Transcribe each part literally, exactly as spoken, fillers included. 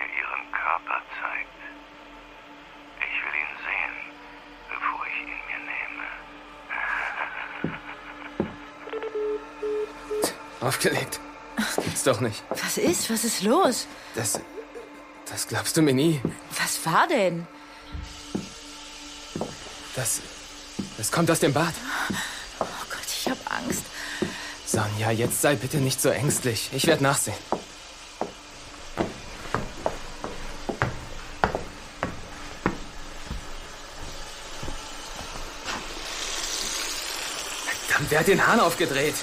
mir ihren Körper zeigt. Ich will ihn sehen, bevor ich ihn mir nehme. Aufgelegt. Das gibt's doch nicht. Was ist? Was ist los? Das... Das glaubst du mir nie. Was war denn? Das... Das kommt aus dem Bad. Oh Gott, ich hab Angst. Sonja, jetzt sei bitte nicht so ängstlich. Ich werde nachsehen. Verdammt, wer hat den Hahn aufgedreht?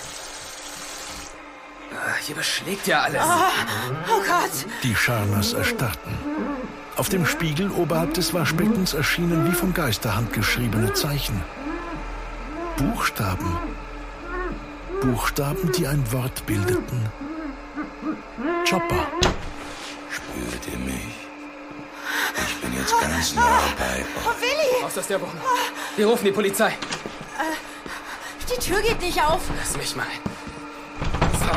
Hier beschlägt ja alles. Oh, oh Gott. Die Scharners erstarrten. Auf dem Spiegel oberhalb des Waschbeckens erschienen wie von Geisterhand geschriebene Zeichen. Buchstaben. Buchstaben, die ein Wort bildeten. Chopper. Spürt ihr mich? Ich bin jetzt ganz nah bei euch. Oh, Willi! Raus aus der Wohnung. Wir rufen die Polizei. Äh, die Tür geht nicht auf. Lass mich mal. So.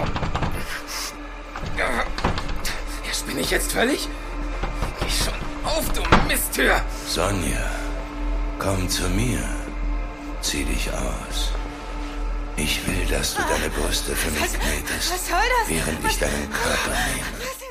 Ja, spinne ich jetzt völlig? Geh schon auf, du Misttür! Sonja, komm zu mir. Zieh dich aus. Ich will, dass du deine Brüste für mich knetest, Was soll das? während ich deinen Körper nehme. Was